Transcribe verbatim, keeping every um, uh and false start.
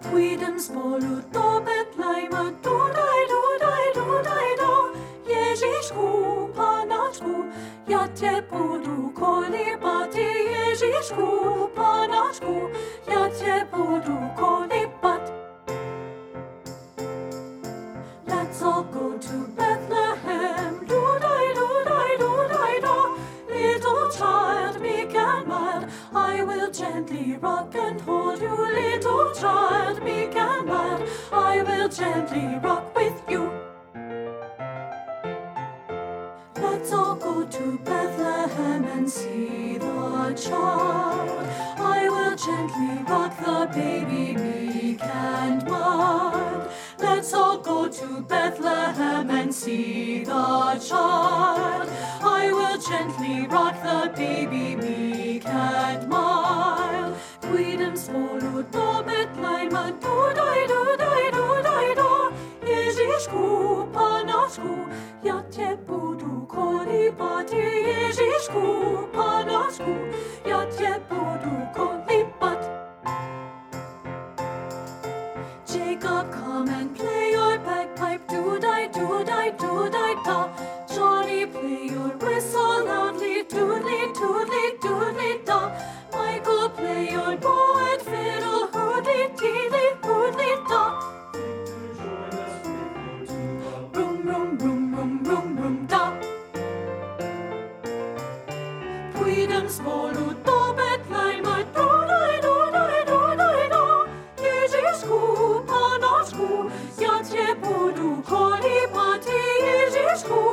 Quidem spolu do Bethlejma, dudaj, dudaj, dudaj do. Ježišku, Panačku, ja te budu kolibati. Ježišku, Panačku, ja te budu kolibat. Let's all go to Bethlehem, dudaj, dudaj, dudaj do. Little child, meek and mild, I will gently rock and hold you. Little child, meek and mild, I will gently rock with you. Let's all go to Bethlehem and see the child. I will gently rock the baby, meek and mild. Let's all go to Bethlehem and see the child. I will gently rock the baby, meek and mild. Quidem spolu do Bethlejma, dudaj, dudaj, dudaj do. Ježišku, Panačku, ja te budu kolibati. Ježišku, Panačku, ja te budu kolibat. Jacob, come and play your bagpipe, dudaj, dudaj, dudaj da. Johnny, play your whistle loudly, doodly, doodly, doodly da. Michael, play your bow and fiddle, hoodly, deedly, hoodly da. Rum, rum, rum, rum, rum, rum da. Quidem spolu do Bethlejma, dudaj, dudaj, dudaj do. Ježišku, Panačku, ja te budu kolibati. Ježišku,